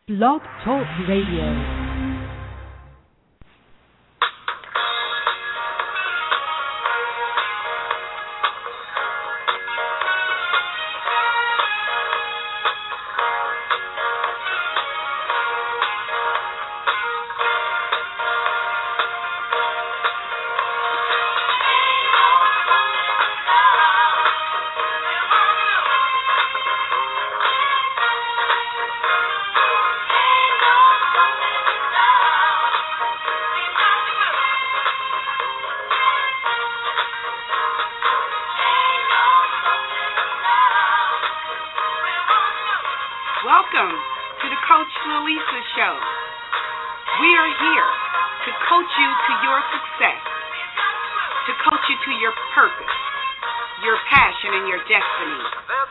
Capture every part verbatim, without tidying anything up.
Blog Talk Radio. Welcome to the Coach Lalisa Show. We are here to coach you to your success, to coach you to your purpose, your passion, and your destiny.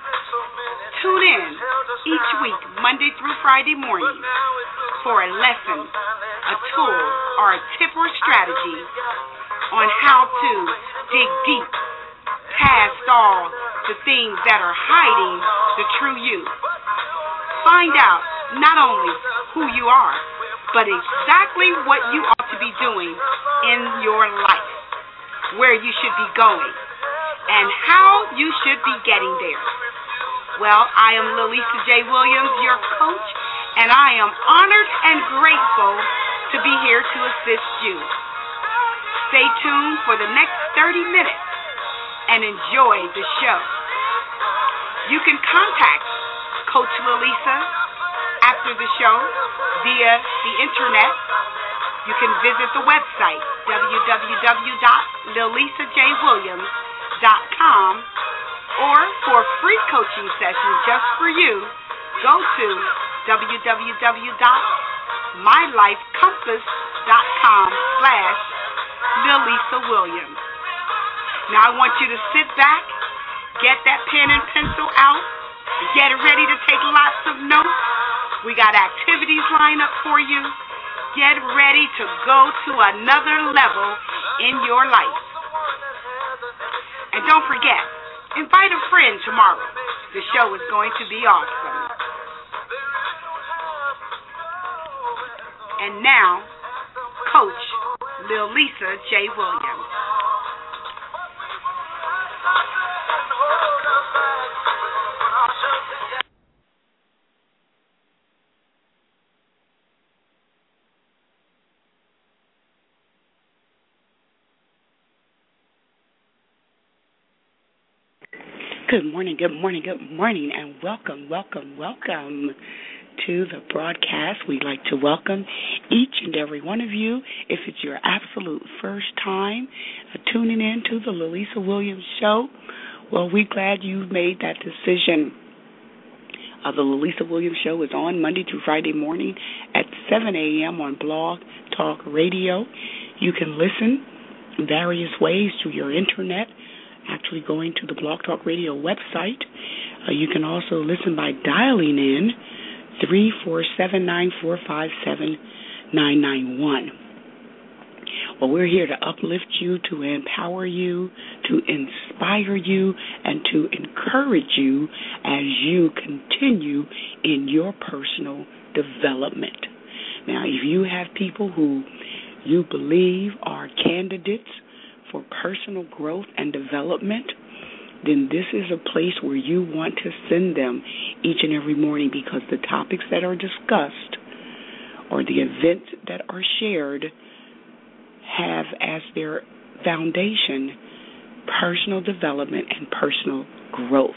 Tune in each week, Monday through Friday morning, for a lesson, a tool, or a tip or strategy on how to dig deep past all the things that are hiding the true you. Find out not only who you are, but exactly what you ought to be doing in your life, where you should be going, and how you should be getting there. Well, I am Lalisa J. Williams, your coach, and I am honored and grateful to be here to assist you. Stay tuned for the next thirty minutes and enjoy the show. You can contact Coach Lalisa after the show via the internet. You can visit the website w w w dot lalisa j williams dot com, or for free coaching sessions just for you, go to w w w dot my life compass dot com slash lalisa williams. Now I want you to sit back, get that pen and pencil out, get ready to take lots of notes. We got activities lined up for you. Get ready to go to another level in your life. And don't forget, invite a friend tomorrow. The show is going to be awesome. And now, Coach Lalisa J. Williams. Good morning, good morning, good morning, and welcome, welcome, welcome to the broadcast. We'd like to welcome each and every one of you. If it's your absolute first time uh, tuning in to the Lalisa Williams Show, well, we're glad you made that decision. Uh, the Lalisa Williams Show is on Monday through Friday morning at seven a.m. on Blog Talk Radio. You can listen various ways through your internet, actually going to the Blog Talk Radio website. Uh, you can also listen by dialing in three four seven, nine four five, seven nine nine one. Well, we're here to uplift you, to empower you, to inspire you, and to encourage you as you continue in your personal development. Now, if you have people who you believe are candidates for personal growth and development, then this is a place where you want to send them each and every morning, because the topics that are discussed or the events that are shared have as their foundation personal development and personal growth.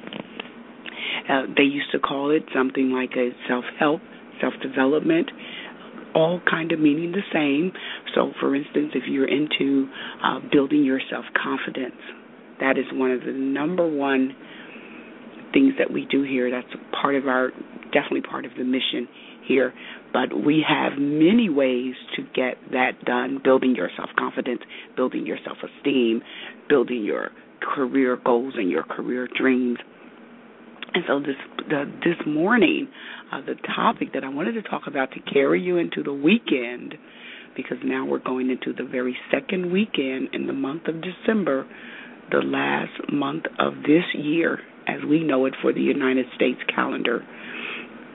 Uh, they used to call it something like a self-help, self-development, all kind of meaning the same. So, for instance, if you're into uh, building your self-confidence, that is one of the number one things that we do here. That's part of our, definitely part of the mission here. But we have many ways to get that done, building your self-confidence, building your self-esteem, building your career goals and your career dreams. And so this the, this morning, uh, the topic that I wanted to talk about to carry you into the weekend, because now we're going into the very second weekend in the month of December, the last month of this year as we know it for the United States calendar.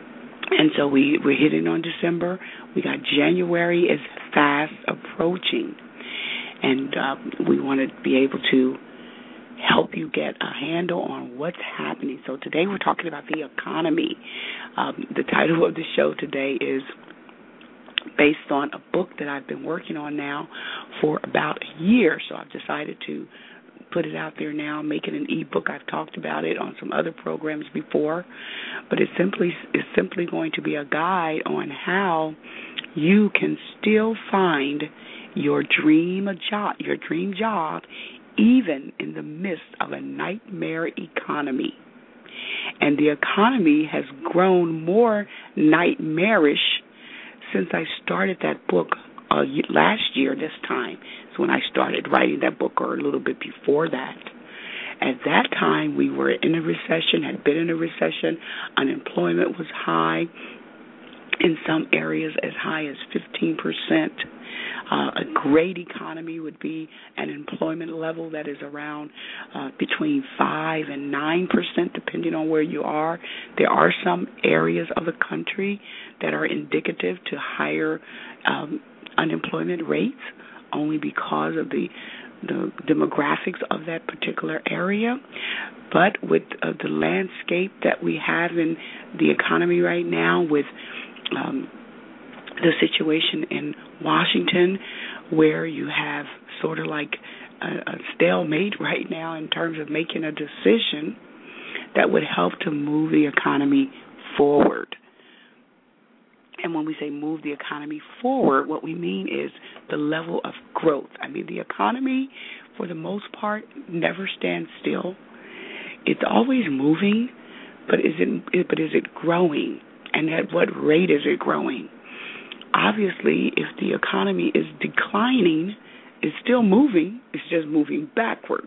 And so we, we're hitting on December. We got January is fast approaching. And uh, we want to be able to help you get a handle on what's happening. So today we're talking about the economy. Um, the title of the show today is based on a book that I've been working on now for about a year. So I've decided to put it out there now, make it an ebook. I've talked about it on some other programs before, but it's simply it's simply going to be a guide on how you can still find your dream job, your dream job, even in the midst of a nightmare economy. And the economy has grown more nightmarish since I started that book uh, last year this time. It's when I started writing that book, or a little bit before that. At that time, we were in a recession, had been in a recession. Unemployment was high, in some areas as high as fifteen percent. Uh, a great economy would be an employment level that is around uh, between five and nine percent, depending on where you are. There are some areas of the country that are indicative to higher um, unemployment rates, only because of the the demographics of that particular area. But with uh, the landscape that we have in the economy right now, with um, the situation in Washington, where you have sort of like a, a stalemate right now in terms of making a decision that would help to move the economy forward. And when we say move the economy forward, what we mean is the level of growth. I mean, the economy, for the most part, never stands still. It's always moving, but is it, but is it growing? And at what rate is it growing? Obviously, if the economy is declining, it's still moving. It's just moving backwards.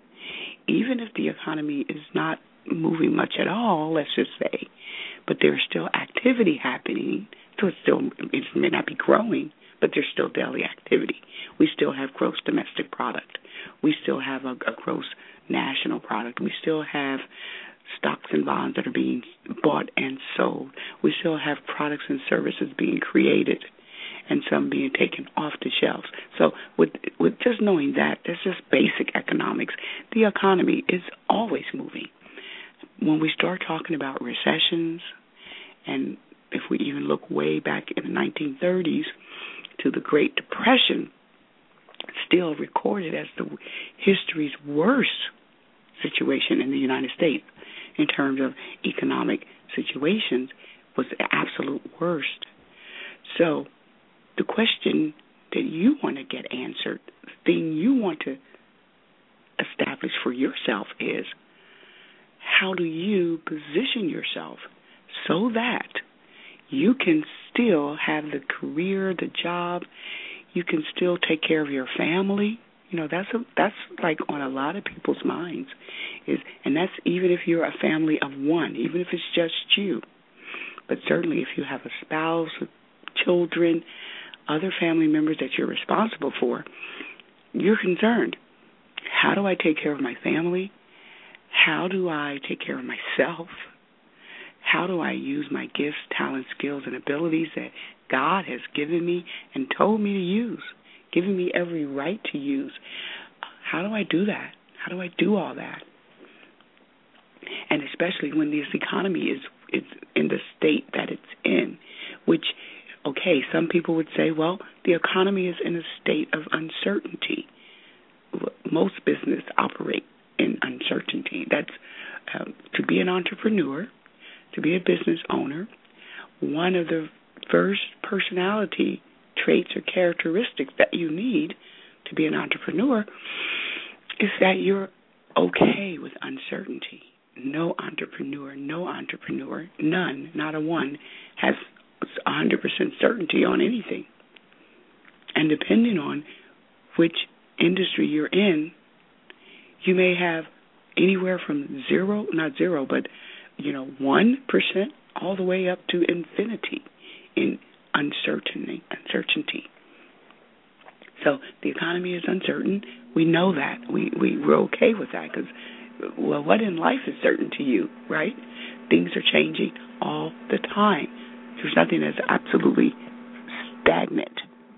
Even if the economy is not moving much at all, let's just say, but there's still activity happening, so it's still, it may not be growing, but there's still daily activity. We still have gross domestic product. We still have a, a gross national product. We still have stocks and bonds that are being bought and sold. We still have products and services being created and some being taken off the shelves. So with with just knowing that, that's just basic economics. The economy is always moving. When we start talking about recessions, and if we even look way back in the nineteen thirties to the Great Depression, still recorded as the history's worst situation in the United States in terms of economic situations, was the absolute worst. So the question that you want to get answered, the thing you want to establish for yourself is, how do you position yourself so that you can still have the career, the job, you can still take care of your family? You know, that's a, that's like on a lot of people's minds, is, and that's even if you're a family of one, even if it's just you. But certainly if you have a spouse, children, other family members that you're responsible for, you're concerned. How do I take care of my family? How do I take care of myself? How do I use my gifts, talents, skills, and abilities that God has given me and told me to use, given me every right to use? How do I do that? How do I do all that? And especially when this economy is it's in the state that it's in, which, okay, some people would say, well, the economy is in a state of uncertainty. Most business operate in uncertainty. That's um, to be an entrepreneur, to be a business owner, one of the first personality traits or characteristics that you need to be an entrepreneur is that you're okay with uncertainty. No entrepreneur, no entrepreneur, none, not a one, has one hundred percent certainty on anything. And depending on which industry you're in, you may have anywhere from zero, not zero, but, you know, one percent all the way up to infinity in uncertainty. uncertainty. So the economy is uncertain. We know that. We, we, we're okay with that because, well, what in life is certain to you, right? things are changing all the time. There's nothing that's absolutely stagnant.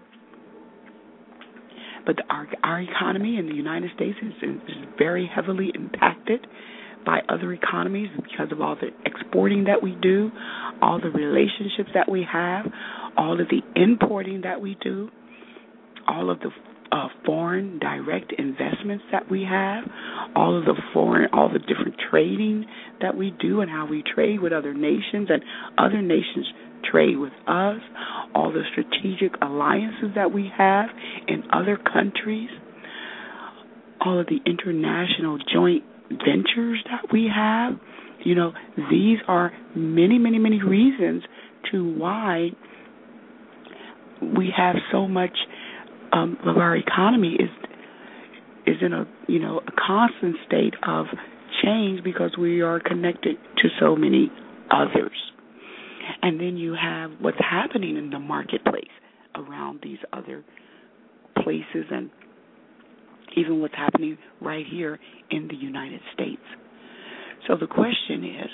But the, our, our economy in the United States is, is very heavily impacted by other economies because of all the exporting that we do, all the relationships that we have, all of the importing that we do, all of the uh, foreign direct investments that we have, all of the foreign, all the different trading that we do and how we trade with other nations and other nations trade with us, all the strategic alliances that we have in other countries, all of the international joint ventures that we have. You know, these are many, many, many reasons to why we have so much um, of our economy is is in a you know a constant state of change because we are connected to so many others. And then you have what's happening in the marketplace around these other places and even what's happening right here in the United States. So the question is,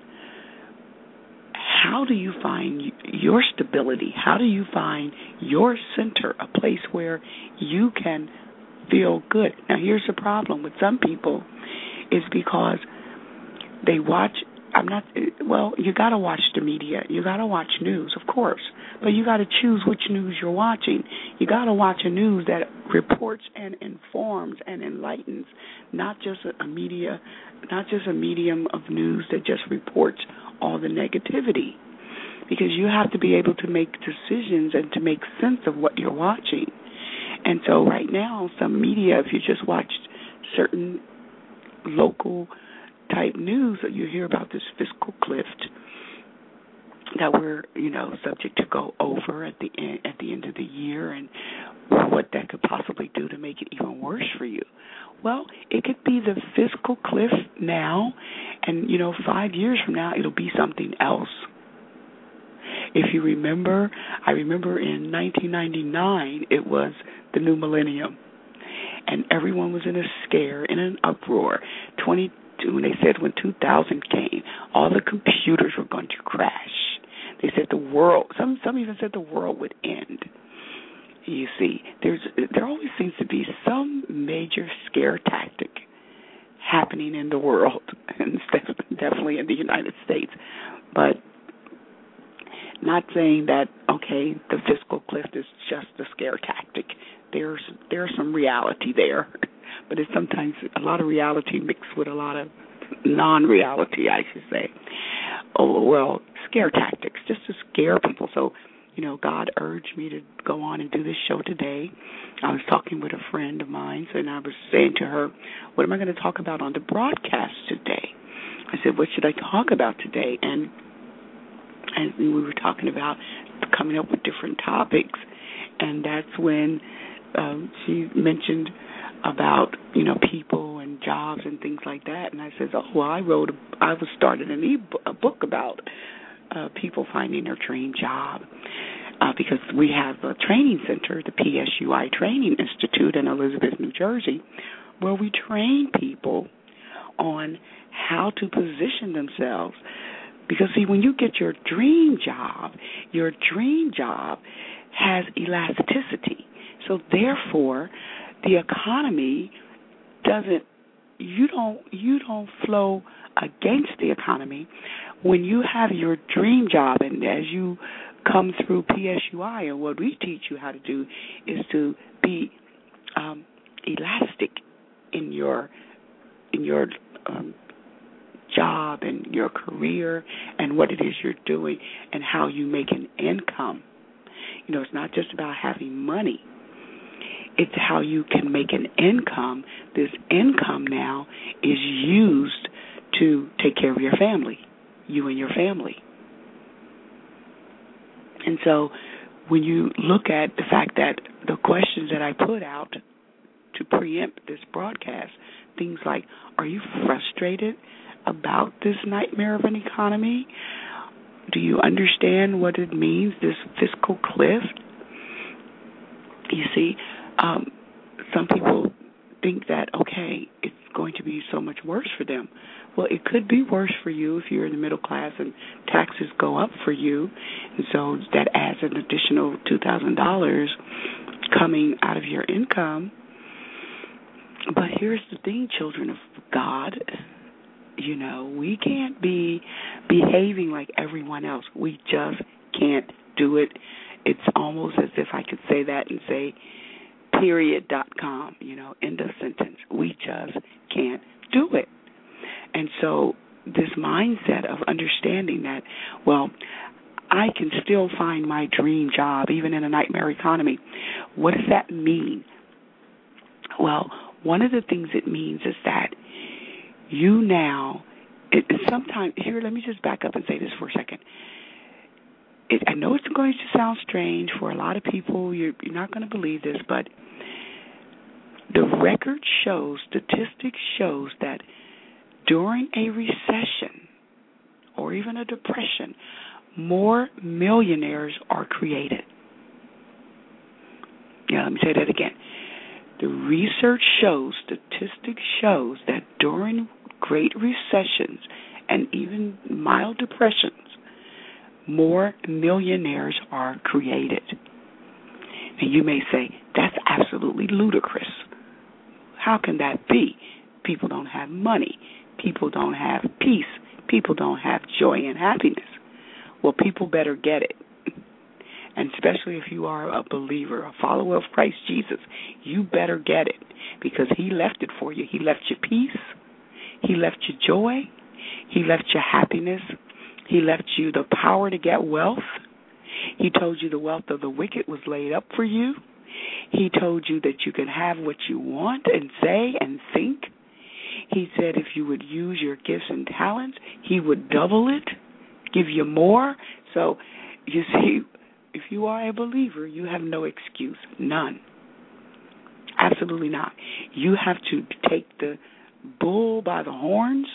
how do you find your stability? How do you find your center, a place where you can feel good? Now, here's the problem with some people is because they watch, I'm not, well, you got to watch the media. You got to watch news, of course, but you got to choose which news you're watching. You got to watch a news that reports and informs and enlightens, not just a media, not just a medium of news that just reports all the negativity, because you have to be able to make decisions and to make sense of what you're watching. And so right now, some media, if you just watch certain local type news, that you hear about this fiscal cliff that we're, you know, subject to go over at the end, at the end of the year, and what that could possibly do to make it even worse for you. Well, it could be the fiscal cliff now, and, you know, five years from now, it'll be something else. If you remember, I remember in nineteen ninety-nine, it was the new millennium, and everyone was in a scare, in an uproar. twenty-two, when they said when two thousand came, all the computers were going to crash. They said the world, some some even said the world would end. You see, there's there always seems to be some major scare tactic happening in the world, and definitely in the United States. But not saying that, okay, the fiscal cliff is just a scare tactic. There's there's some reality there, but it's sometimes a lot of reality mixed with a lot of non-reality, I should say. Oh, well, scare tactics, just to scare people. So, you know, God urged me to go on and do this show today. I was talking with a friend of mine, and I was saying to her, what am I going to talk about on the broadcast today? I said, what should I talk about today? And, and we were talking about coming up with different topics, and that's when um, she mentioned about, you know, people and jobs and things like that. And I said, oh, well, I wrote, a, I was started an e- a book about uh, people finding their dream job. Uh, because we have a training center, the P S U I Training Institute in Elizabeth, New Jersey, where we train people on how to position themselves. Because, see, when you get your dream job, your dream job has elasticity. So, therefore, the economy doesn't, you don't, you don't flow against the economy. When you have your dream job, and as you come through P S U I, and what we teach you how to do is to be um, elastic in your in your um, job and your career and what it is you're doing and how you make an income. You know, it's not just about having money. It's how you can make an income. This income now is used to take care of your family, you and your family. And so when you look at the fact that the questions that I put out to preempt this broadcast, things like, are you frustrated about this nightmare of an economy? Do you understand what it means, this fiscal cliff? You see, um, some people think that, okay, it's going to be so much worse for them. Well, it could be worse for you if you're in the middle class and taxes go up for you, and so that adds an additional two thousand dollars coming out of your income. But here's the thing, children of God, you know, we can't be behaving like everyone else. We just can't do it. It's almost as if I could say that and say period dot com, you know, end of sentence. We just can't do it. And so this mindset of understanding that, well, I can still find my dream job even in a nightmare economy. What does that mean? Well, one of the things it means is that you now, it, sometimes, here, let me just back up and say this for a second. It, I know it's going to sound strange for a lot of people. You're, you're not going to believe this, but the record shows, statistics shows that during a recession or even a depression, more millionaires are created. Yeah, let me say that again. The research shows, statistics shows that during great recessions and even mild depressions, more millionaires are created. And you may say, that's absolutely ludicrous. How can that be? People don't have money. People don't have peace. People don't have joy and happiness. Well, people better get it. And especially if you are a believer, a follower of Christ Jesus, you better get it because he left it for you. He left you peace. He left you joy. He left you happiness. He left you the power to get wealth. He told you the wealth of the wicked was laid up for you. He told you that you can have what you want and say and think. He said if you would use your gifts and talents, he would double it, give you more. So, you see, if you are a believer, you have no excuse, none. Absolutely not. You have to take the bull by the horns,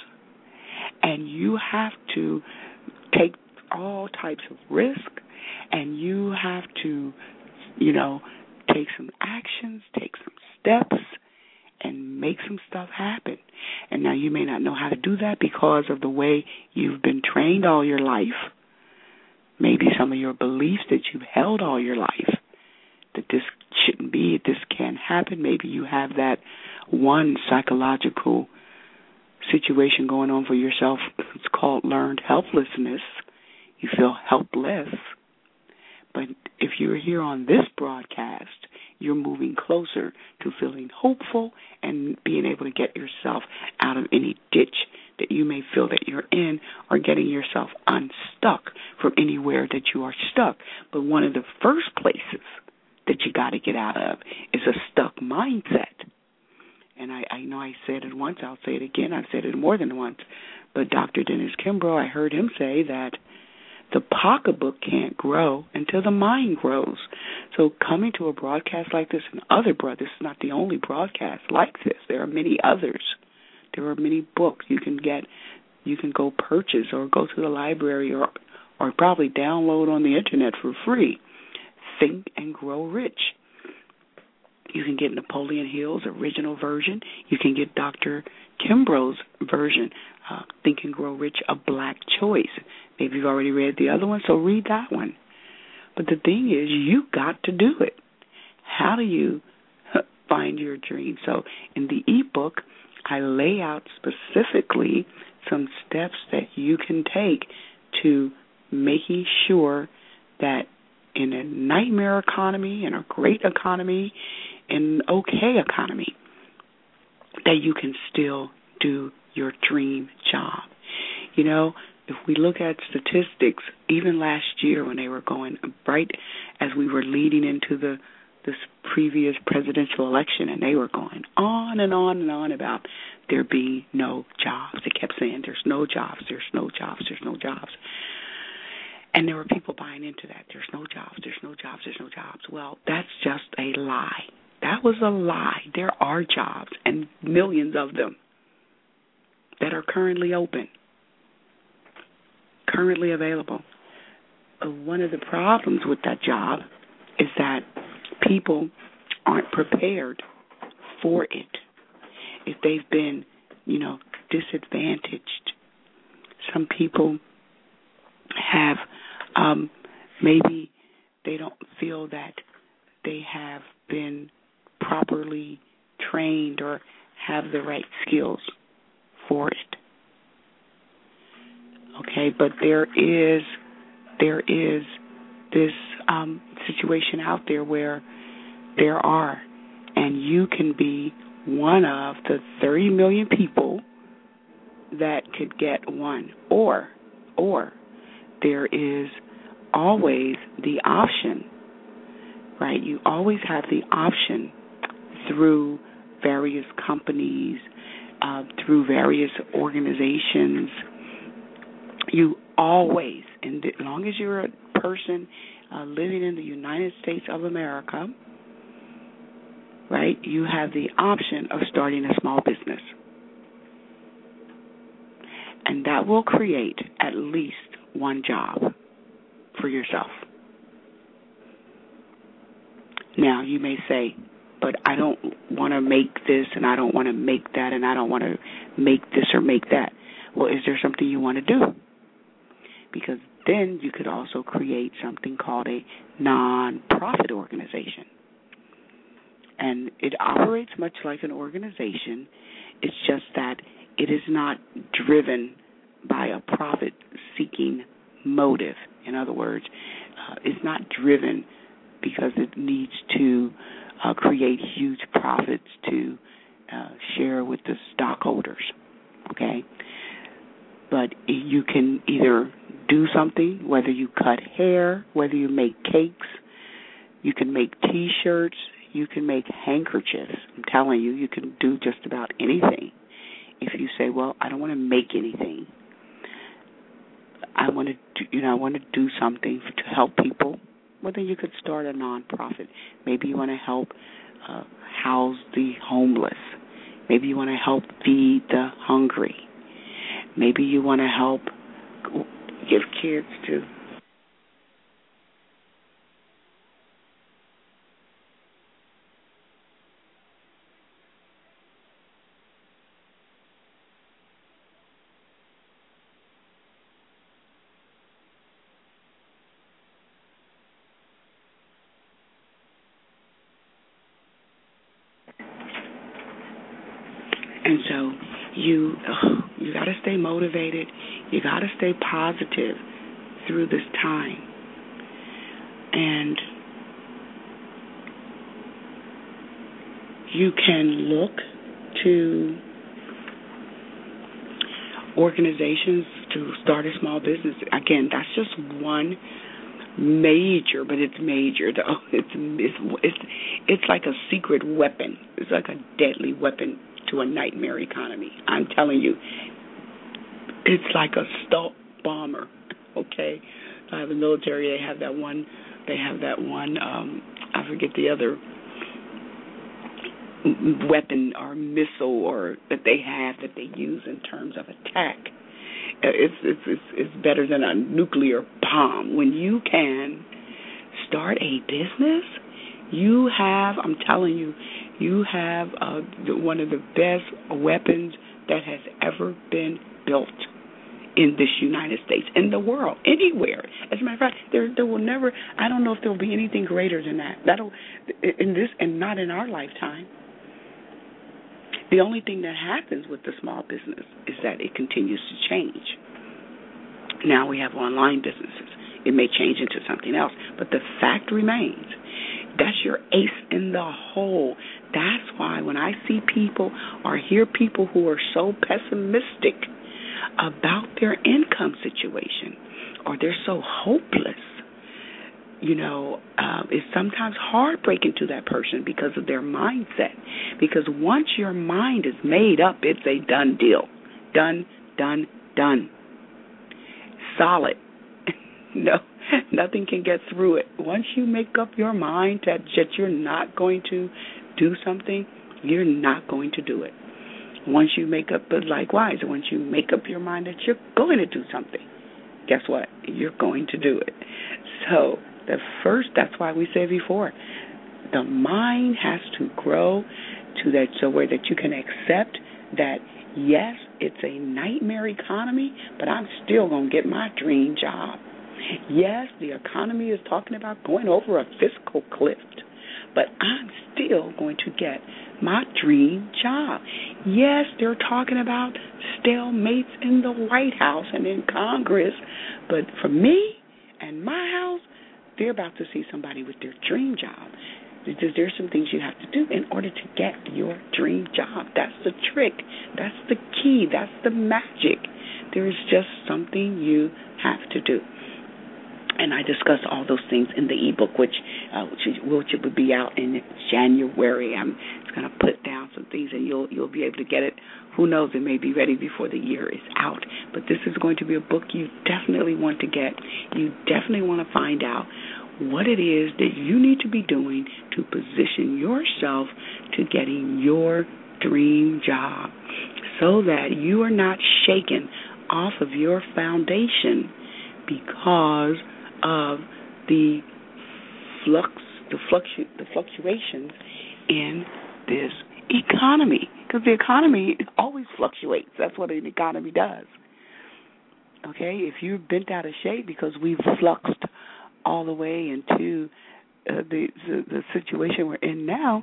and you have to take all types of risk, and you have to, you know, take some actions, take some steps, and make some stuff happen. And now you may not know how to do that because of the way you've been trained all your life. Maybe some of your beliefs that you've held all your life, that this shouldn't be, this can't happen. Maybe you have that one psychological situation going on for yourself. It's called learned helplessness. You feel helpless. But if you're here on this broadcast, you're moving closer to feeling hopeful and being able to get yourself out of any ditch that you may feel that you're in, or getting yourself unstuck from anywhere that you are stuck. But one of the first places that you got to get out of is a stuck mindset. And I, I know I said it once, I'll say it again, I've said it more than once, but Doctor Dennis Kimbrough, I heard him say that the pocketbook can't grow until the mind grows. So coming to a broadcast like this, and other broadcasts, this is not the only broadcast like this. There are many others. There are many books you can get, you can go purchase or go to the library or, or probably download on the internet for free. Think and Grow Rich. You can get Napoleon Hill's original version. You can get Doctor Kimbrough's version, uh, Think and Grow Rich, A Black Choice. Maybe you've already read the other one, so read that one. But the thing is, you got to do it. How do you find your dream? So in the ebook, I lay out specifically some steps that you can take to making sure that in a nightmare economy, in a great economy, in an okay economy, that you can still do your dream job. You know, if we look at statistics, even last year when they were going, right as we were leading into the this previous presidential election, and they were going on and on and on about there being no jobs. They kept saying there's no jobs, there's no jobs, there's no jobs. And there were people buying into that. There's no jobs, there's no jobs, there's no jobs. Well, that's just a lie. That was a lie. There are jobs, and millions of them that are currently open, currently available. Uh, one of the problems with that job is that people aren't prepared for it. If they've been, you know, disadvantaged. Some people have um, maybe they don't feel that they have been properly trained or have the right skills for it. Okay, but there is there is this um, situation out there where there are, and you can be one of the thirty million people that could get one, or or there is always the option, right? You always have the option through various companies, uh, through various organizations. You always, and as long as you're a person uh, living in the United States of America, right, you have the option of starting a small business. And that will create at least one job for yourself. Now, you may say, but I don't want to make this and I don't want to make that and I don't want to make this or make that. Well, is there something you want to do? Because then you could also create something called a non-profit organization. And it operates much like an organization. It's just that it is not driven by a profit-seeking motive. In other words, uh, it's not driven because it needs to uh, create huge profits to uh, share with the stockholders, okay? But you can either do something, whether you cut hair, whether you make cakes, you can make T-shirts, you can make handkerchiefs. I'm telling you, you can do just about anything. If you say, well, I don't want to make anything, I want to, do, you know, I want to do something to help people. Well, then you could start a nonprofit. Maybe you want to help uh, house the homeless. Maybe you want to help feed the hungry. Maybe you want to help give kids to. And so you uh, you got to stay motivated. You got to stay positive through this time. And you can look to organizations to start a small business. Again, that's just one major, but it's major though. It's it's it's it's like a secret weapon. It's like a deadly weapon to a nightmare economy. I'm telling you, it's like a stealth bomber. Okay, uh, the military, they have that one. They have that one. Um, I forget the other weapon or missile or that they have that they use in terms of attack. It's it's it's, it's better than a nuclear bomb. When you can start a business, you have. I'm telling you. You have uh, the, one of the best weapons that has ever been built in this United States, in the world, anywhere. As a matter of fact, there there will never. I don't know if there will be anything greater than that. That'll in this and not in our lifetime. The only thing that happens with the small business is that it continues to change. Now we have online businesses. It may change into something else, but the fact remains. That's your ace in the hole. That's why when I see people or hear people who are so pessimistic about their income situation or they're so hopeless, you know, uh, it's sometimes heartbreaking to that person because of their mindset. Because once your mind is made up, it's a done deal. Done, done, done. Solid. No. Nothing can get through it. Once you make up your mind that, that you're not going to do something, you're not going to do it. Once you make up, but likewise, once you make up your mind that you're going to do something, guess what? You're going to do it. So the first, that's why we said before, the mind has to grow to that so where that you can accept that, yes, it's a nightmare economy, but I'm still going to get my dream job. Yes, the economy is talking about going over a fiscal cliff, but I'm still going to get my dream job. Yes, they're talking about stalemates in the White House and in Congress, but for me and my house, they're about to see somebody with their dream job. Because there's some things you have to do in order to get your dream job. That's the trick. That's the key. That's the magic. There's just something you have to do. And I discuss all those things in the ebook, which uh, which, which will be out in January. I'm just going to put down some things, and you'll you'll be able to get it. Who knows? It may be ready before the year is out. But this is going to be a book you definitely want to get. You definitely want to find out what it is that you need to be doing to position yourself to getting your dream job, so that you are not shaken off of your foundation because of the flux, the fluctu, the fluctuations in this economy. Because the economy always fluctuates. That's what an economy does. Okay, if you're bent out of shape because we've fluxed all the way into uh, the, the the situation we're in now,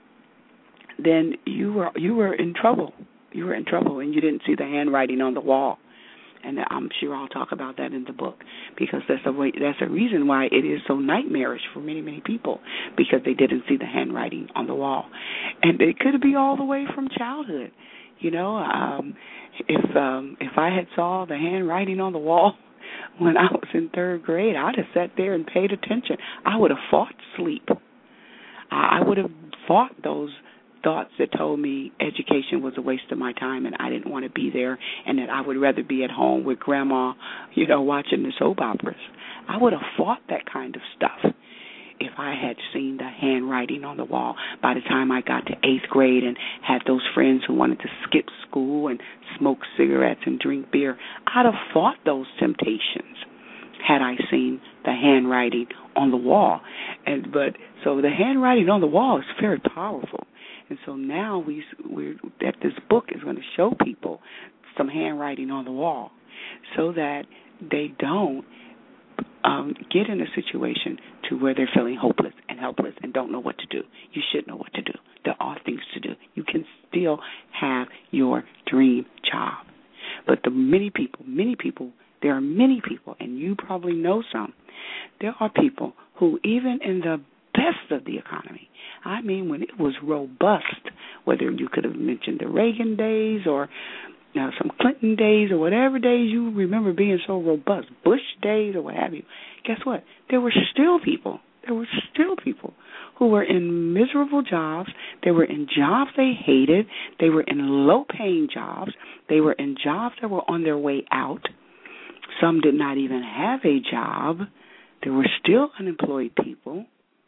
then you were you were in trouble. You were in trouble, and you didn't see the handwriting on the wall. And I'm sure I'll talk about that in the book, because that's a way, that's a reason why it is so nightmarish for many, many people, because they didn't see the handwriting on the wall. And it could be all the way from childhood. You know, um, if um, if I had saw the handwriting on the wall when I was in third grade, I'd have sat there and paid attention. I would have fought sleep. I would have fought those thoughts that told me education was a waste of my time and I didn't want to be there, and that I would rather be at home with grandma, you know, watching the soap operas. I would have fought that kind of stuff if I had seen the handwriting on the wall by the time I got to eighth grade and had those friends who wanted to skip school and smoke cigarettes and drink beer. I'd have fought those temptations had I seen the handwriting on the wall. And but so the handwriting on the wall is very powerful. And so now we we're, that this book is going to show people some handwriting on the wall, so that they don't um, get in a situation to where they're feeling hopeless and helpless and don't know what to do. You should know what to do. There are things to do. You can still have your dream job. But the many people, many people, there are many people, and you probably know some, there are people who even in the best of the economy, I mean when it was robust, whether you could have mentioned the Reagan days or you know, some Clinton days or whatever days you remember being so robust, Bush days or what have you, guess what? There were still people, there were still people who were in miserable jobs. They were in jobs they hated. They were in low-paying jobs. They were in jobs that were on their way out. Some did not even have a job. There were still unemployed people,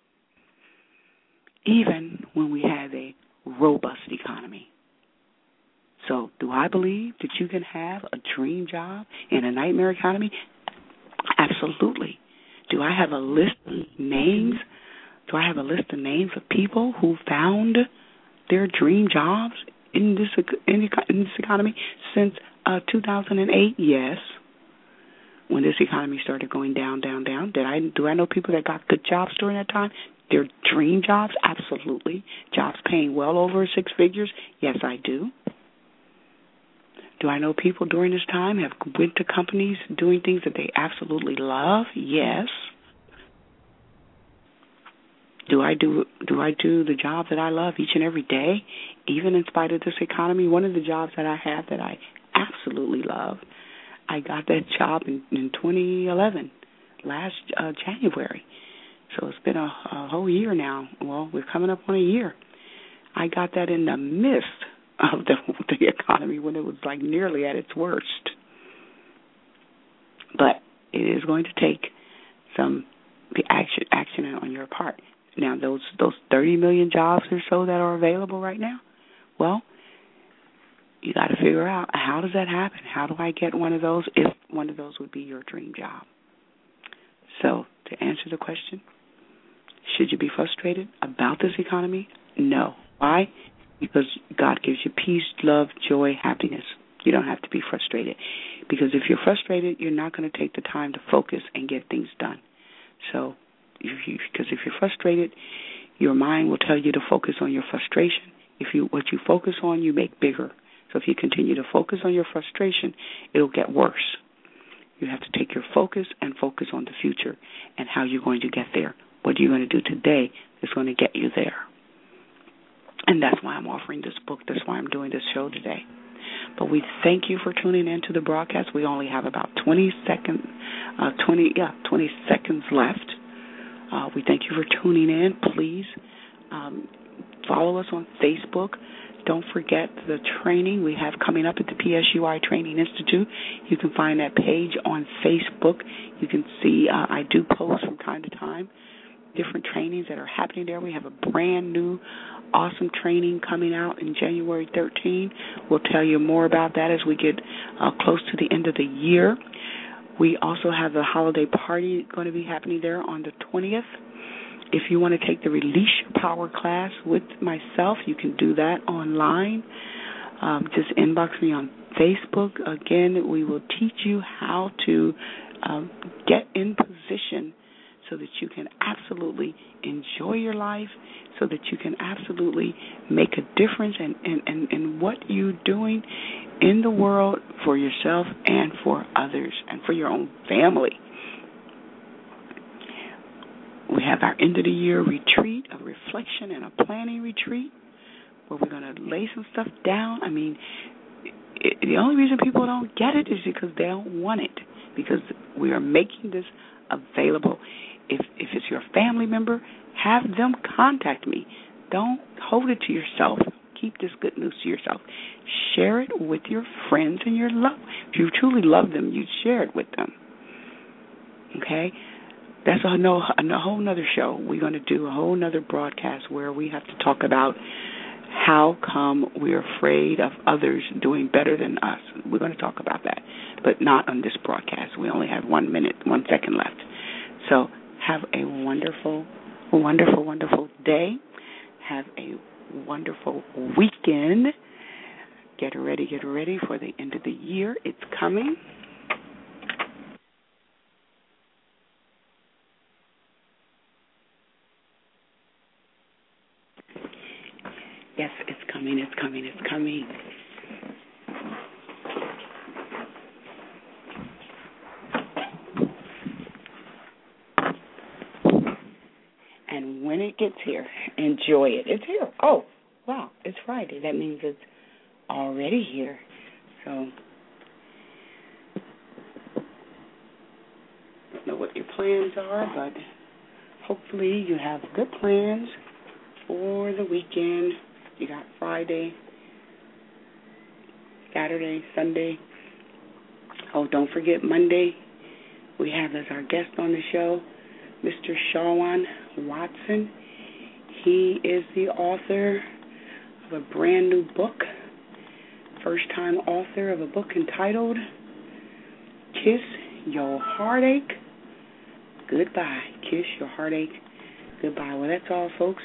even when we have a robust economy. So do I believe that you can have a dream job in a nightmare economy? Absolutely. Do I have a list of names? Do I have a list of names of people who found their dream jobs in this in this economy since uh, two thousand eight? Yes. When this economy started going down, down, down, did I do I know people that got good jobs during that time? Their dream jobs? Absolutely. Jobs paying well over six figures? Yes, I do. Do I know people during this time have went to companies doing things that they absolutely love? Yes. Do I do do I do the job that I love each and every day, even in spite of this economy? One of the jobs that I have that I absolutely love, I got that job in, in twenty eleven, last uh, January. So it's been a, a whole year now. Well, we're coming up on a year. I got that in the midst of the, the economy when it was like nearly at its worst. But it is going to take some action action on your part. Now, those those thirty million jobs or so that are available right now, well, you got to figure out, how does that happen? How do I get one of those if one of those would be your dream job? So to answer the question, should you be frustrated about this economy? No. Why? Because God gives you peace, love, joy, happiness. You don't have to be frustrated, because if you're frustrated, you're not going to take the time to focus and get things done. So, if you, because if you're frustrated, your mind will tell you to focus on your frustration. If you what you focus on, you make bigger. So if you continue to focus on your frustration, it'll get worse. You have to take your focus and focus on the future and how you're going to get there. What you're going to do today is going to get you there. And that's why I'm offering this book. That's why I'm doing this show today. But we thank you for tuning in to the broadcast. We only have about twenty seconds, uh, twenty yeah, twenty seconds left. Uh, we thank you for tuning in. Please um, follow us on Facebook. Don't forget the training we have coming up at the P S U I Training Institute. You can find that page on Facebook. You can see uh, I do post from time to time different trainings that are happening there. We have a brand new awesome training coming out in January thirteenth. We'll tell you more about that as we get uh, close to the end of the year. We also have the holiday party going to be happening there on the twentieth. If you want to take the Release Your Power class with myself, you can do that online. Um, just inbox me on Facebook. Again, we will teach you how to um, get in position so that you can absolutely enjoy your life, so that you can absolutely make a difference in, in, in, in what you're doing in the world for yourself and for others and for your own family. We have our end of the year retreat, a reflection and a planning retreat, where we're going to lay some stuff down. I mean, it, the only reason people don't get it is because they don't want it, because we are making this available. If if it's your family member, have them contact me. Don't hold it to yourself. Keep this good news to yourself. Share it with your friends and your love. If you truly love them, you share it with them. Okay? That's a, no, a whole nother show. We're going to do a whole nother broadcast where we have to talk about how come we're afraid of others doing better than us. We're going to talk about that, but not on this broadcast. We only have one minute, one second left. So have a wonderful, wonderful, wonderful day. Have a wonderful weekend. Get ready, get ready for the end of the year. It's coming. Yes, it's coming, it's coming, it's coming. And when it gets here, enjoy it. It's here. Oh, wow, it's Friday. That means it's already here. So, I don't know what your plans are, but hopefully you have good plans for the weekend. You got Friday, Saturday, Sunday. Oh, don't forget Monday. We have as our guest on the show, Mister Shawan Watson. He is the author of a brand new book, first-time author of a book entitled Kiss Your Heartache Goodbye. Kiss Your Heartache Goodbye. Well, that's all, folks.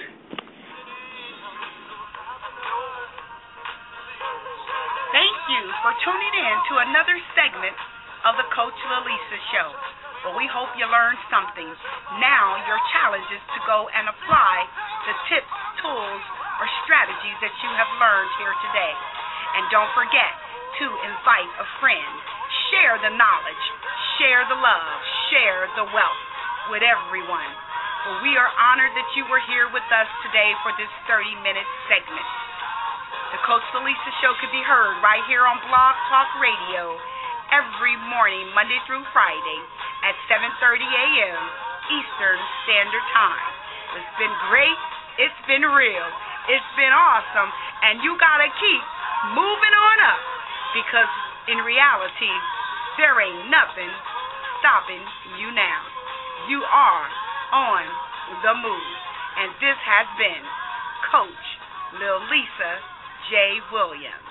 For tuning in to another segment of the Coach Lalisa Show, where we hope you learned something. Now your challenge is to go and apply the tips, tools, or strategies that you have learned here today. And don't forget to invite a friend. Share the knowledge, share the love, share the wealth with everyone. Well, we are honored that you were here with us today for this thirty-minute segment. The Coach Lalisa Show can be heard right here on Blog Talk Radio every morning, Monday through Friday at seven thirty a.m. Eastern Standard Time. It's been great. It's been real. It's been awesome. And you got to keep moving on up, because in reality, there ain't nothing stopping you now. You are on the move. And this has been Coach Lalisa J. Williams.